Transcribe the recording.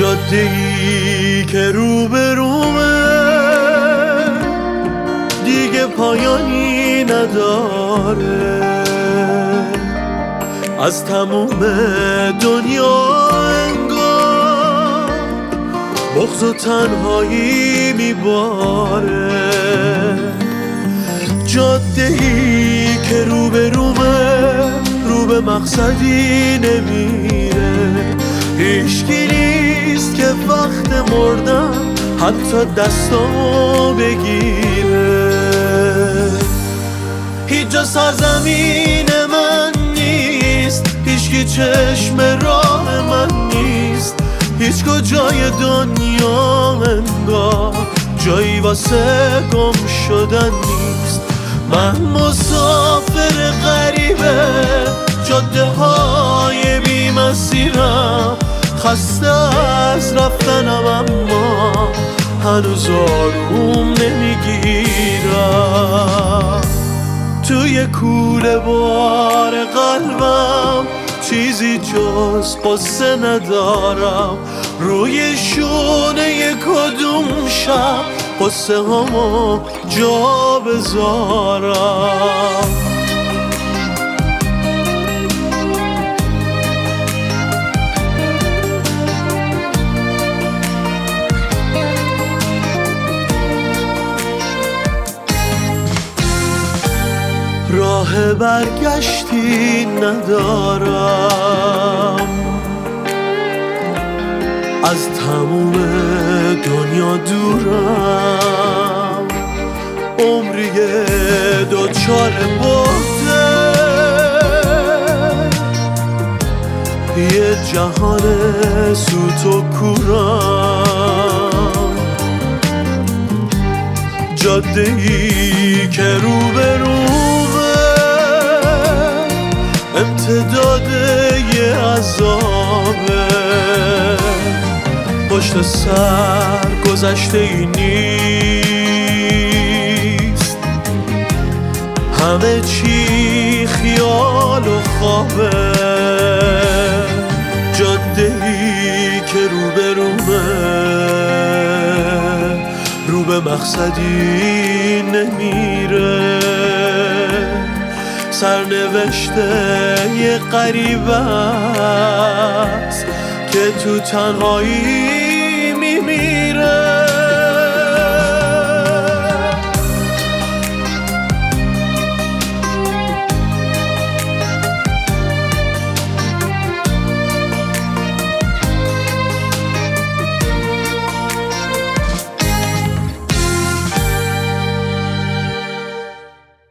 جاده‌ای که روبرومه دیگه پایانی نداره، از تموم دنیا انگار بغض و تنهایی میباره. جاده‌ای که روبرومه رو به مقصدی نمیره، هیچکی نیست که وقت مردن حتی دستامو بگیره. هیچ جا سرزمین من نیست، هیچکی چشم راه من نیست، هیچ کجای دنیا انگار جایی واسه گم شدن نیست. من مسافر غریبه جاده های بی مسیرم، خسته از رفتنم اما هنوز آروم نمیگیرم. توی کوله بار قلبم چیزی جز قصه ندارم، روی شونه کدوم شب قصه همو جا بذارم. راه برگشتی ندارم، از تموم دنیا دورم، عمری دوچار بوده یه جهان سوت و کورم. جاده‌ای که روبرومه امتداد یه عذابه، پشت سر گذشته ای نیست، همه چی خیال و خوابه. جاده‌ای که روبرومه رو به مقصدی نمیره، سرنوشته یه غریبه است که تو تنهایی